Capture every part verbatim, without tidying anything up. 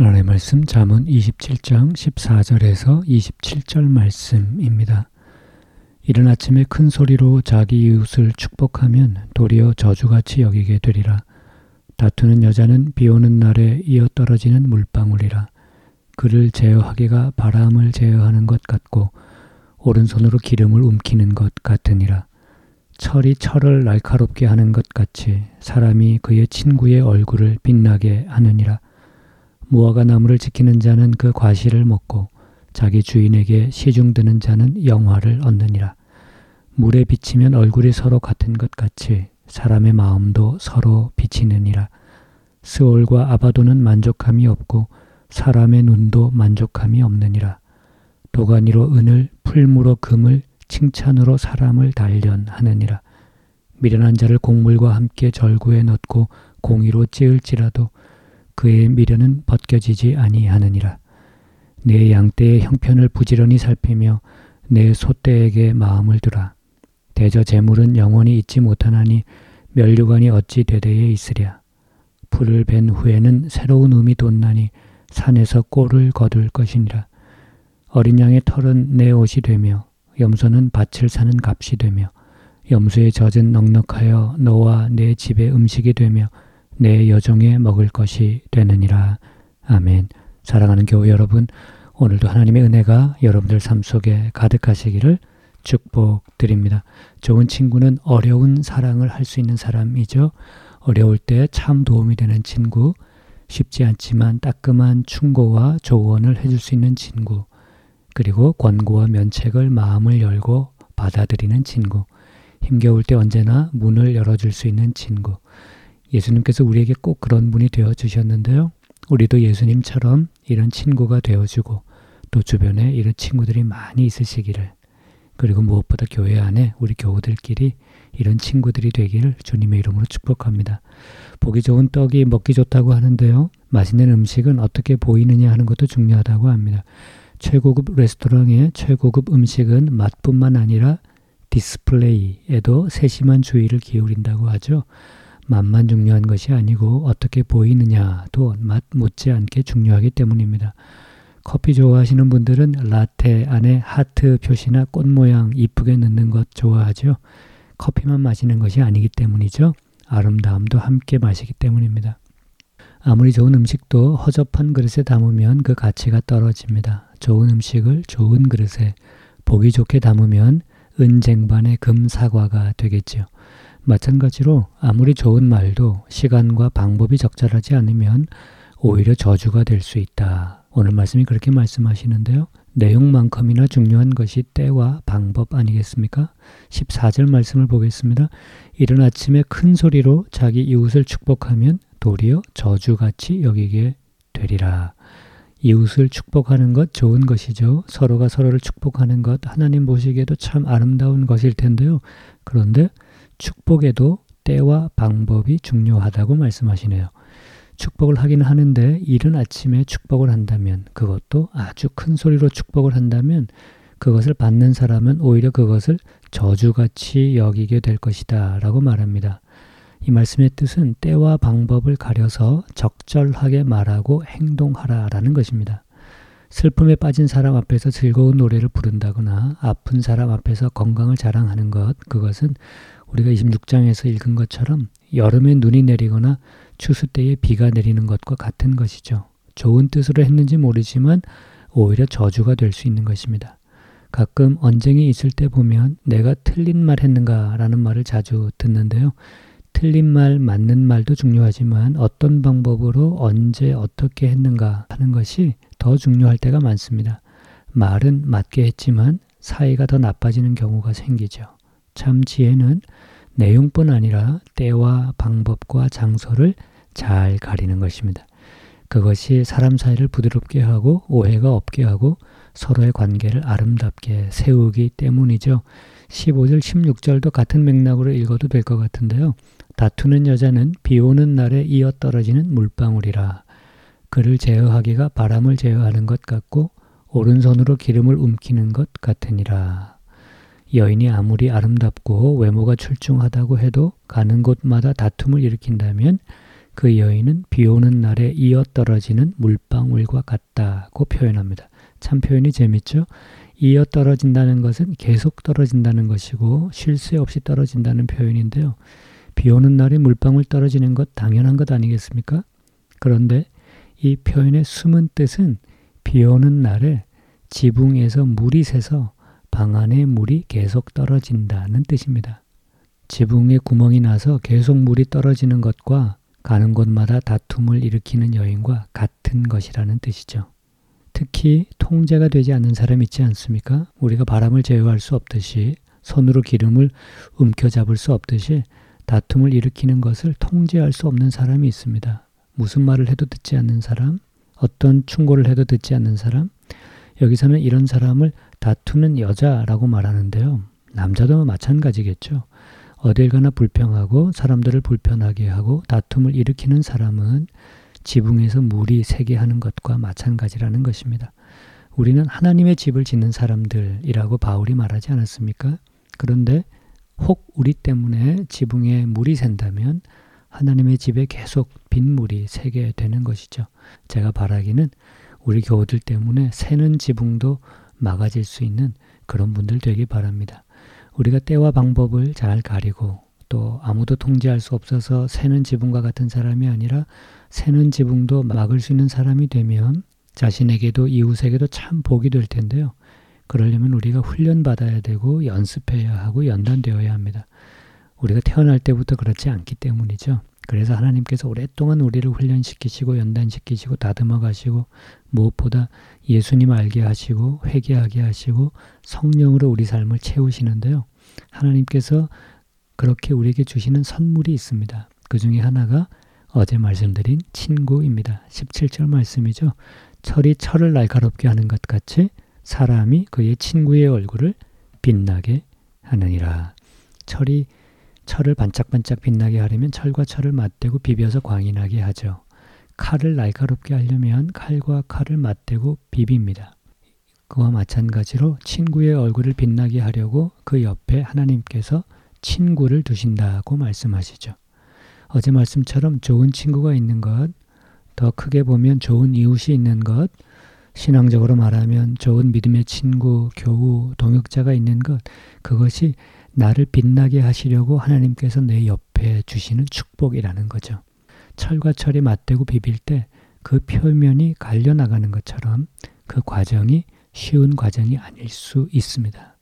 하나님의 말씀 잠언 이십칠 장 십사 절에서 이십칠 절 말씀입니다. 이른 아침에 큰 소리로 자기 이웃을 축복하면 도리어 저주같이 여기게 되리라. 다투는 여자는 비오는 날에 이어떨어지는 물방울이라. 그를 제어하기가 바람을 제어하는 것 같고 오른손으로 기름을 움키는 것 같으니라. 철이 철을 날카롭게 하는 것 같이 사람이 그의 친구의 얼굴을 빛나게 하느니라. 무화과 나무를 지키는 자는 그 과실을 먹고 자기 주인에게 시중드는 자는 영화를 얻느니라. 물에 비치면 얼굴이 서로 같은 것 같이 사람의 마음도 서로 비치느니라. 스올과 아바도는 만족함이 없고 사람의 눈도 만족함이 없느니라. 도가니로 은을, 풀무로 금을, 칭찬으로 사람을 단련하느니라. 미련한 자를 곡물과 함께 절구에 넣고 공의로 찌을지라도 그의 미련은 벗겨지지 아니하느니라. 내 양떼의 형편을 부지런히 살피며 내 소떼에게 마음을 두라. 대저 재물은 영원히 잊지 못하나니 면류관이 어찌 대대에 있으랴. 풀을 벤 후에는 새로운 음이 돋나니 산에서 꼴을 거둘 것이니라. 어린 양의 털은 내 옷이 되며 염소는 밭을 사는 값이 되며 염소의 젖은 넉넉하여 너와 내 집의 음식이 되며 내 여종의 먹을 것이 되느니라. 아멘. 사랑하는 교회 여러분, 오늘도 하나님의 은혜가 여러분들 삶 속에 가득하시기를 축복드립니다. 좋은 친구는 어려운 사랑을 할 수 있는 사람이죠. 어려울 때 참 도움이 되는 친구, 쉽지 않지만 따끔한 충고와 조언을 해줄 수 있는 친구, 그리고 권고와 면책을 마음을 열고 받아들이는 친구, 힘겨울 때 언제나 문을 열어줄 수 있는 친구. 예수님께서 우리에게 꼭 그런 분이 되어주셨는데요. 우리도 예수님처럼 이런 친구가 되어주고 또 주변에 이런 친구들이 많이 있으시기를, 그리고 무엇보다 교회 안에 우리 교우들끼리 이런 친구들이 되기를 주님의 이름으로 축복합니다. 보기 좋은 떡이 먹기 좋다고 하는데요. 맛있는 음식은 어떻게 보이느냐 하는 것도 중요하다고 합니다. 최고급 레스토랑의 최고급 음식은 맛뿐만 아니라 디스플레이에도 세심한 주의를 기울인다고 하죠. 맛만 중요한 것이 아니고 어떻게 보이느냐도 맛 못지않게 중요하기 때문입니다. 커피 좋아하시는 분들은 라테 안에 하트 표시나 꽃 모양 이쁘게 넣는 것 좋아하죠. 커피만 마시는 것이 아니기 때문이죠. 아름다움도 함께 마시기 때문입니다. 아무리 좋은 음식도 허접한 그릇에 담으면 그 가치가 떨어집니다. 좋은 음식을 좋은 그릇에 보기 좋게 담으면 은쟁반의 금사과가 되겠지요. 마찬가지로 아무리 좋은 말도 시간과 방법이 적절하지 않으면 오히려 저주가 될 수 있다. 오늘 말씀이 그렇게 말씀하시는데요. 내용만큼이나 중요한 것이 때와 방법 아니겠습니까? 십사 절 말씀을 보겠습니다. 이른 아침에 큰 소리로 자기 이웃을 축복하면 도리어 저주같이 여기게 되리라. 이웃을 축복하는 것 좋은 것이죠. 서로가 서로를 축복하는 것 하나님 보시기에도 참 아름다운 것일 텐데요. 그런데 축복에도 때와 방법이 중요하다고 말씀하시네요. 축복을 하긴 하는데 이른 아침에 축복을 한다면, 그것도 아주 큰 소리로 축복을 한다면 그것을 받는 사람은 오히려 그것을 저주같이 여기게 될 것이다 라고 말합니다. 이 말씀의 뜻은 때와 방법을 가려서 적절하게 말하고 행동하라라는 것입니다. 슬픔에 빠진 사람 앞에서 즐거운 노래를 부른다거나 아픈 사람 앞에서 건강을 자랑하는 것, 그것은 우리가 이십육 장에서 읽은 것처럼 여름에 눈이 내리거나 추수 때에 비가 내리는 것과 같은 것이죠. 좋은 뜻으로 했는지 모르지만 오히려 저주가 될 수 있는 것입니다. 가끔 언쟁이 있을 때 보면 내가 틀린 말 했는가라는 말을 자주 듣는데요. 틀린 말, 맞는 말도 중요하지만 어떤 방법으로 언제 어떻게 했는가 하는 것이 더 중요할 때가 많습니다. 말은 맞게 했지만 사이가 더 나빠지는 경우가 생기죠. 참 지혜는 내용뿐 아니라 때와 방법과 장소를 잘 가리는 것입니다. 그것이 사람 사이를 부드럽게 하고 오해가 없게 하고 서로의 관계를 아름답게 세우기 때문이죠. 십오 절, 십육 절도 같은 맥락으로 읽어도 될 것 같은데요. 다투는 여자는 비 오는 날에 이어 떨어지는 물방울이라. 그를 제어하기가 바람을 제어하는 것 같고 오른손으로 기름을 움키는 것 같으니라. 여인이 아무리 아름답고 외모가 출중하다고 해도 가는 곳마다 다툼을 일으킨다면 그 여인은 비 오는 날에 이어 떨어지는 물방울과 같다고 표현합니다. 참 표현이 재밌죠? 이어 떨어진다는 것은 계속 떨어진다는 것이고 쉴 새 없이 떨어진다는 표현인데요. 비 오는 날에 물방울 떨어지는 것 당연한 것 아니겠습니까? 그런데 이 표현의 숨은 뜻은 비 오는 날에 지붕에서 물이 새서 방 안에 물이 계속 떨어진다는 뜻입니다. 지붕에 구멍이 나서 계속 물이 떨어지는 것과 가는 곳마다 다툼을 일으키는 여인과 같은 것이라는 뜻이죠. 특히 통제가 되지 않는 사람 있지 않습니까? 우리가 바람을 제어할 수 없듯이 손으로 기름을 움켜잡을 수 없듯이 다툼을 일으키는 것을 통제할 수 없는 사람이 있습니다. 무슨 말을 해도 듣지 않는 사람, 어떤 충고를 해도 듣지 않는 사람, 여기서는 이런 사람을 다투는 여자라고 말하는데요. 남자도 마찬가지겠죠. 어딜 가나 불평하고 사람들을 불편하게 하고 다툼을 일으키는 사람은 지붕에서 물이 새게 하는 것과 마찬가지라는 것입니다. 우리는 하나님의 집을 짓는 사람들이라고 바울이 말하지 않았습니까? 그런데 혹 우리 때문에 지붕에 물이 샌다면 하나님의 집에 계속 빗물이 새게 되는 것이죠. 제가 바라기는 우리 교우들 때문에 새는 지붕도 막아질 수 있는 그런 분들 되기 바랍니다. 우리가 때와 방법을 잘 가리고 또 아무도 통제할 수 없어서 새는 지붕과 같은 사람이 아니라 새는 지붕도 막을 수 있는 사람이 되면 자신에게도 이웃에게도 참 복이 될 텐데요. 그러려면 우리가 훈련받아야 되고 연습해야 하고 연단되어야 합니다. 우리가 태어날 때부터 그렇지 않기 때문이죠. 그래서 하나님께서 오랫동안 우리를 훈련시키시고 연단시키시고 다듬어 가시고 무엇보다 예수님 알게 하시고 회개하게 하시고 성령으로 우리 삶을 채우시는데요. 하나님께서 그렇게 우리에게 주시는 선물이 있습니다. 그 중에 하나가 어제 말씀드린 친구입니다. 십칠 절 말씀이죠. 철이 철을 날카롭게 하는 것 같이 사람이 그의 친구의 얼굴을 빛나게 하느니라. 철이 철을 반짝반짝 빛나게 하려면 철과 철을 맞대고 비벼서 광이 나게 하죠. 칼을 날카롭게 하려면 칼과 칼을 맞대고 비빕니다. 그와 마찬가지로 친구의 얼굴을 빛나게 하려고 그 옆에 하나님께서 친구를 두신다고 말씀하시죠. 어제 말씀처럼 좋은 친구가 있는 것, 더 크게 보면 좋은 이웃이 있는 것, 신앙적으로 말하면 좋은 믿음의 친구, 교우, 동역자가 있는 것, 그것이 나를 빛나게 하시려고 하나님께서 내 옆에 주시는 축복이라는 거죠. 철과 철이 맞대고 비빌 때 그 표면이 갈려나가는 것처럼 그 과정이 쉬운 과정이 아닐 수 있습니다.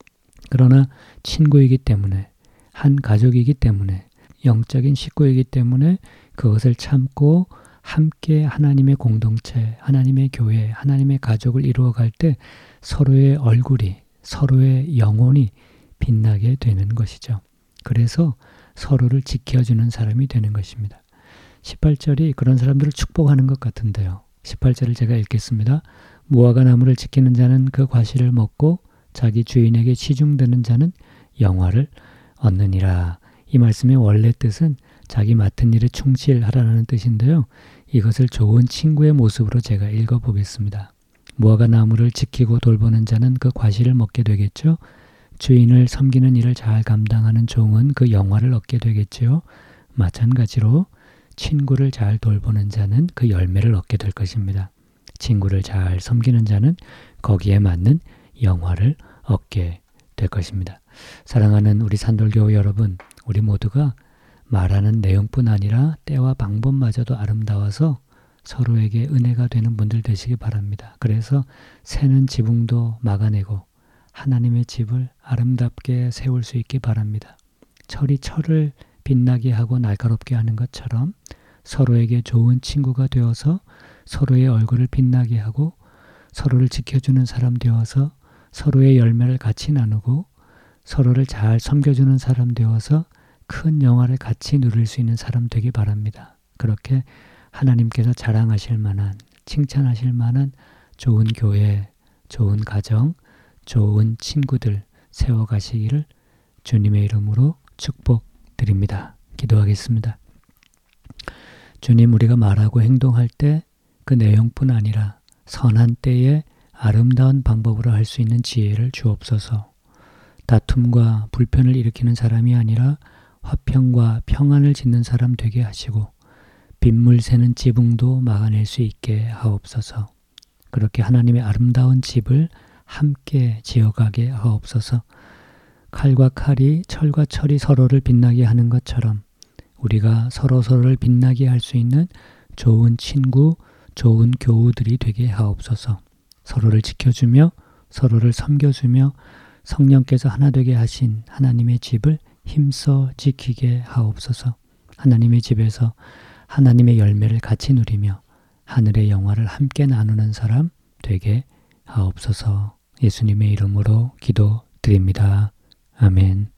그러나 친구이기 때문에, 한 가족이기 때문에, 영적인 식구이기 때문에 그것을 참고 함께 하나님의 공동체, 하나님의 교회, 하나님의 가족을 이루어갈 때 서로의 얼굴이, 서로의 영혼이 빛나게 되는 것이죠. 그래서 서로를 지켜주는 사람이 되는 것입니다. 십팔 절이 그런 사람들을 축복하는 것 같은데요. 십팔 절을 제가 읽겠습니다. 무화과 나무를 지키는 자는 그 과실을 먹고 자기 주인에게 치중되는 자는 영화를 얻느니라. 이 말씀의 원래 뜻은 자기 맡은 일에 충실하라는 뜻인데요. 이것을 좋은 친구의 모습으로 제가 읽어보겠습니다. 무화과 나무를 지키고 돌보는 자는 그 과실을 먹게 되겠죠. 주인을 섬기는 일을 잘 감당하는 종은 그 영화를 얻게 되겠지요. 마찬가지로 친구를 잘 돌보는 자는 그 열매를 얻게 될 것입니다. 친구를 잘 섬기는 자는 거기에 맞는 영화를 얻게 될 것입니다. 사랑하는 우리 산돌교회 여러분, 우리 모두가 말하는 내용뿐 아니라 때와 방법마저도 아름다워서 서로에게 은혜가 되는 분들 되시기 바랍니다. 그래서 새는 지붕도 막아내고 하나님의 집을 아름답게 세울 수 있기 바랍니다. 철이 철을 빛나게 하고 날카롭게 하는 것처럼 서로에게 좋은 친구가 되어서 서로의 얼굴을 빛나게 하고 서로를 지켜주는 사람 되어서 서로의 열매를 같이 나누고 서로를 잘 섬겨주는 사람 되어서 큰 영화를 같이 누릴 수 있는 사람 되기 바랍니다. 그렇게 하나님께서 자랑하실 만한, 칭찬하실 만한 좋은 교회, 좋은 가정, 좋은 친구들 세워가시기를 주님의 이름으로 축복드립니다. 기도하겠습니다. 주님, 우리가 말하고 행동할 때 그 내용뿐 아니라 선한 때에 아름다운 방법으로 할 수 있는 지혜를 주옵소서. 다툼과 불편을 일으키는 사람이 아니라 화평과 평안을 짓는 사람 되게 하시고 빗물 새는 지붕도 막아낼 수 있게 하옵소서. 그렇게 하나님의 아름다운 집을 함께 지어가게 하옵소서. 칼과 칼이 철과 철이 서로를 빛나게 하는 것처럼 우리가 서로 서로를 빛나게 할 수 있는 좋은 친구, 좋은 교우들이 되게 하옵소서. 서로를 지켜주며 서로를 섬겨주며 성령께서 하나 되게 하신 하나님의 집을 힘써 지키게 하옵소서. 하나님의 집에서 하나님의 열매를 같이 누리며 하늘의 영화를 함께 나누는 사람 되게 하옵소서. 예수님의 이름으로 기도드립니다. 아멘.